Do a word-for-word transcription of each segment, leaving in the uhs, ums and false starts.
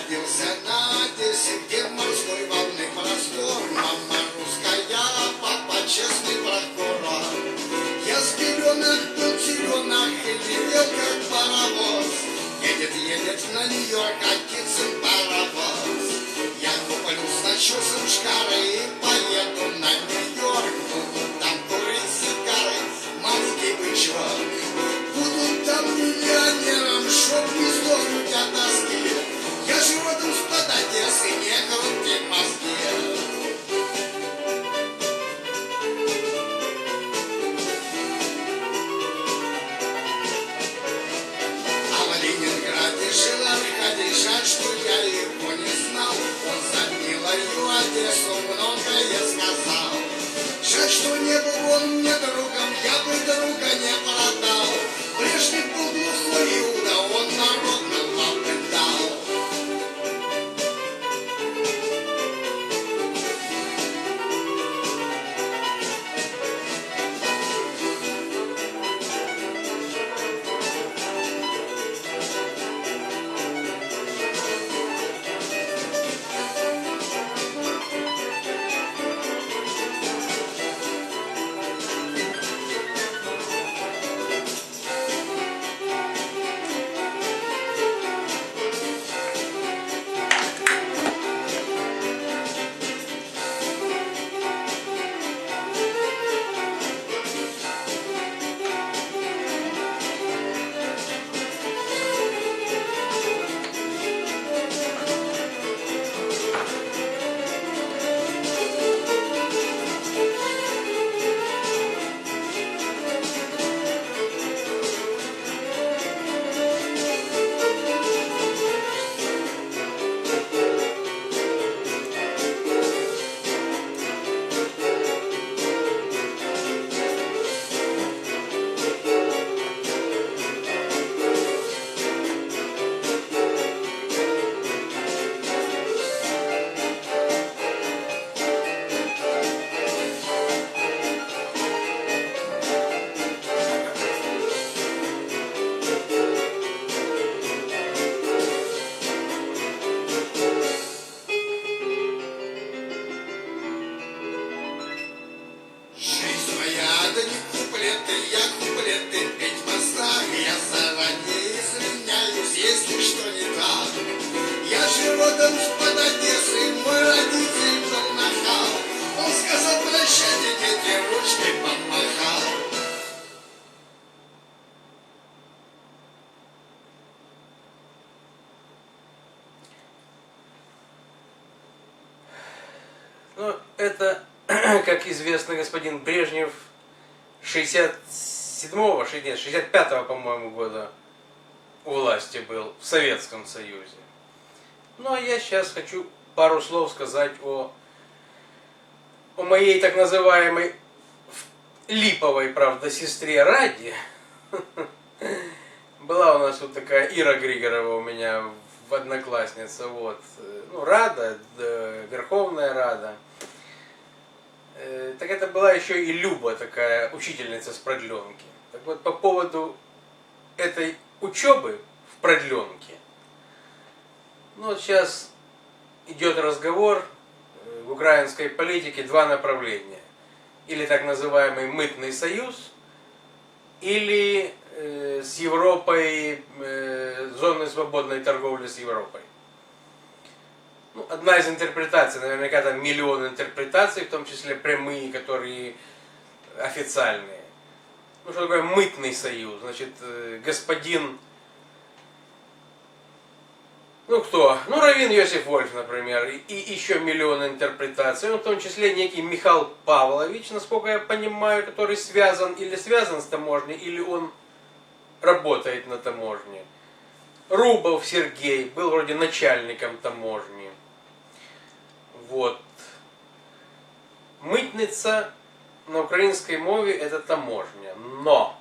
родился на Одессе, где морской волны простор. Мама русская, папа честный прокурор. Я с пеленок был теленок и летел как паровоз. Едет, едет на Нью-Йорк, Катицын паровоз. Я куплю с начесом шкары и поеду на Нью-Йорк. Буду там курить сигары, морский бычок. Буду там миллионером, чтоб не сдохнуть от тоски. Я же родом с-под Одессы, не крути мозги. А в Ленинграде жил Аркадий, жаль, что я его не знал. Он за милою Одессу многое сказал. Жаль, что не был он мне другом, я бы друга не продал. Прежде был глухой Иуда, он народ на лапы дал. Ну, это, как известно, господин Брежнев шестьдесят седьмого, шестьдесят пятого, по-моему, года у власти был в Советском Союзе. Ну, а я сейчас хочу пару слов сказать о, о моей так называемой липовой, правда, сестре Раде. Была у нас вот такая Ира Григорова у меня в одноклассница, вот. Ну, Рада, Верховная Рада. Так это была еще и Люба, такая учительница с продленки. Так вот, по поводу этой учебы в продленке, ну вот сейчас идет разговор в украинской политике, два направления. Или так называемый мытный союз, или э, с Европой, э, зоны свободной торговли с Европой. Ну, одна из интерпретаций, наверняка там миллион интерпретаций, в том числе прямые, которые официальные. Ну, что такое мытный союз? Значит, господин, ну кто? Ну, Раввин Йосиф Вольф, например, и еще миллион интерпретаций. Ну, в том числе некий Михаил Павлович, насколько я понимаю, который связан или связан с таможней, или он работает на таможне. Рубов Сергей был вроде начальником таможни. Вот. Митниця на украинской мове это таможня. Но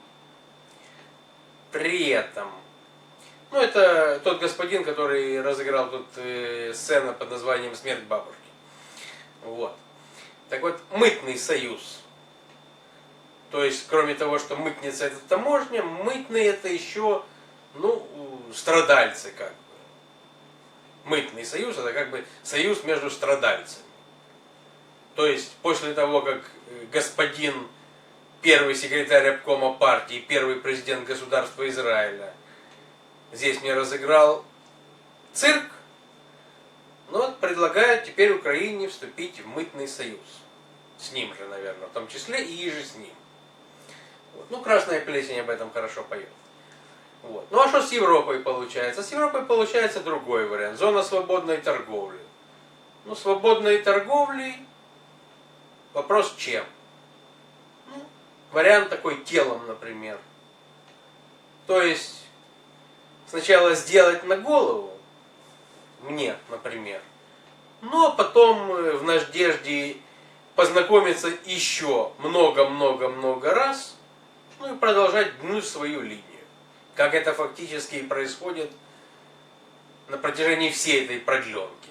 при этом, ну это тот господин, который разыграл тут э, сцену под названием «Смерть бабушки». Вот. Так вот, мытный союз. То есть, кроме того, что мытница это таможня, мытные это еще, ну, страдальцы как бы. Мытный союз — это как бы союз между страдальцами. То есть после того, как господин первый секретарь обкома партии, первый президент государства Израиля здесь мне разыграл цирк, но вот предлагают теперь Украине вступить в мытный союз. С ним же, наверное, в том числе и же с ним. Вот. Ну, Красная Плесень об этом хорошо поет. Вот. Ну а что с Европой получается? С Европой получается другой вариант. Зона свободной торговли. Ну, свободной торговли, вопрос чем? Ну, вариант такой телом, например. То есть сначала сделать на голову, мне, например, но потом в надежде познакомиться еще много-много-много раз, ну и продолжать гнуть свою линию. Как это фактически и происходит на протяжении всей этой продленки.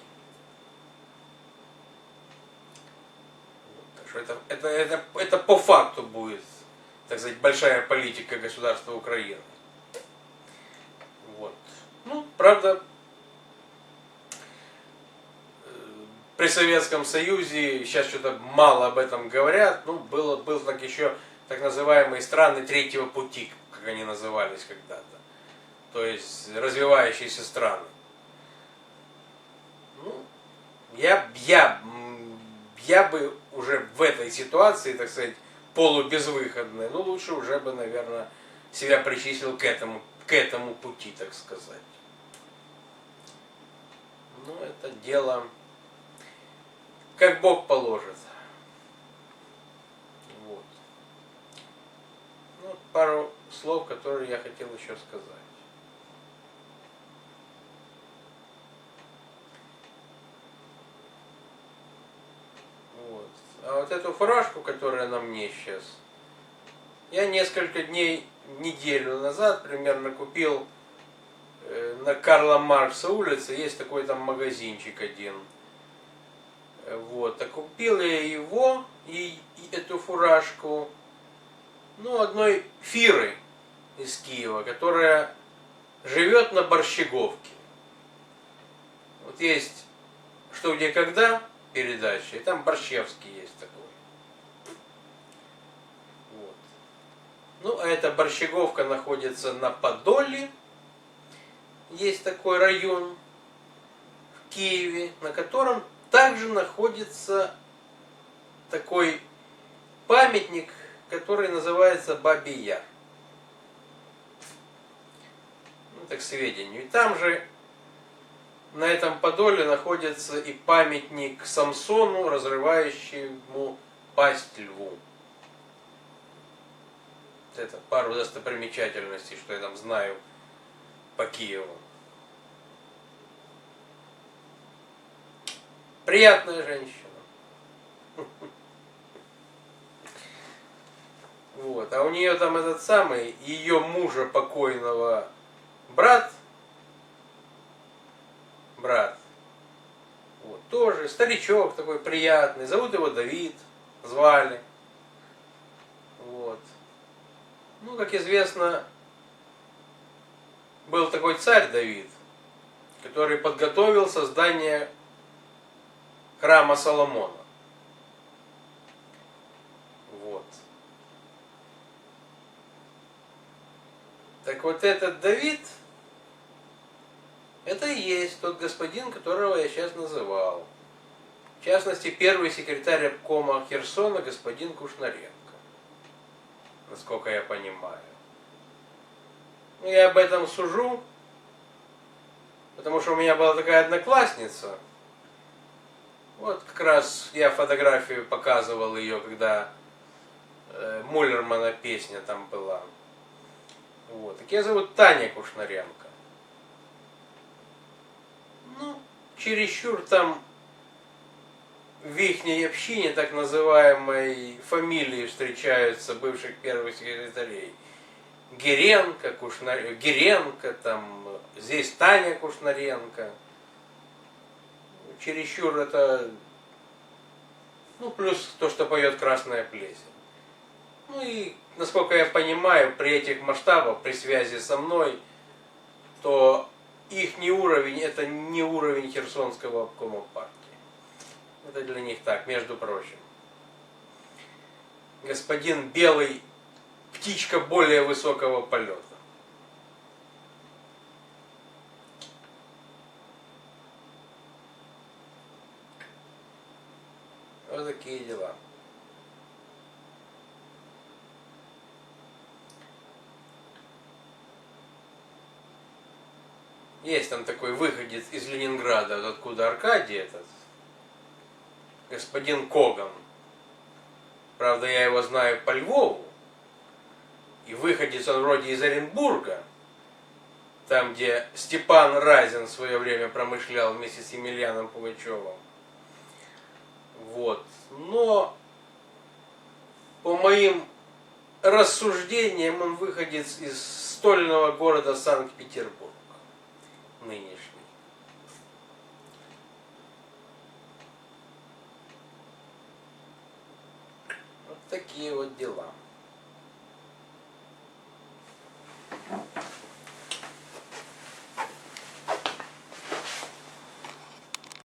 Так что это, это, это, это по факту будет, так сказать, большая политика государства Украины. Вот. Ну, правда, при Советском Союзе, сейчас что-то мало об этом говорят, ну, было, был так еще так называемые страны третьего пути, как они назывались когда-то. То есть развивающиеся страны. Ну, я, я, я бы уже в этой ситуации, так сказать, полубезвыходной, ну, лучше уже бы, наверное, себя причислил к этому, к этому пути, так сказать. Ну, это дело, как Бог положит. Вот. Ну, пару слов, которые я хотел еще сказать. Вот. А вот эту фуражку, которая на мне сейчас, я несколько дней, неделю назад примерно купил э, на Карла Маркса улице, есть такой там магазинчик один. Вот, а купил я его и, и эту фуражку, ну, одной фиры из Киева, которая живет на Борщеговке. Вот есть «Что, где, когда» передача, и там Борщевский есть такой. Вот. Ну, а эта Борщеговка находится на Подоле. Есть такой район в Киеве, на котором также находится такой памятник, который называется Бабий Яр. Ну, так к сведению. И там же, на этом Подоле, находится и памятник Самсону, разрывающему пасть льву. Это пару достопримечательностей, что я там знаю по Киеву. Приятная женщина. Вот. А у нее там этот самый, ее мужа покойного брат, брат, вот, тоже старичок такой приятный, зовут его Давид, звали. Вот. Ну, как известно, был такой царь Давид, который подготовил создание храма Соломона. Вот. Так вот этот Давид, это и есть тот господин, которого я сейчас называл. В частности, первый секретарь обкома Херсона, господин Кушнаренко. Насколько я понимаю. Ну, я об этом сужу, потому что у меня была такая одноклассница. Вот как раз я фотографию показывал ее, когда э, Муллермана песня там была. Вот. Так ее зовут Таня Кушнаренко. Ну, чересчур там в ихней общине, так называемой, фамилии встречаются бывших первых секретарей. Геренко, Кушнар... Геренко, там, здесь Таня Кушнаренко. Чересчур это, ну, плюс то, что поет Красная Плесень. Ну и, насколько я понимаю, при этих масштабах, при связи со мной, то их не уровень, это не уровень Херсонского обкома партии. Это для них так, между прочим. Господин Белый — птичка более высокого полета. Вот такие дела. Есть там такой выходец из Ленинграда, вот откуда Аркадий этот, господин Коган. Правда, я его знаю по Львову. И выходец он вроде из Оренбурга, там, где Степан Разин в свое время промышлял вместе с Емельяном Пугачевым. Вот. Но по моим рассуждениям он выходец из стольного города Санкт-Петербург. Нынешний. Вот такие вот дела.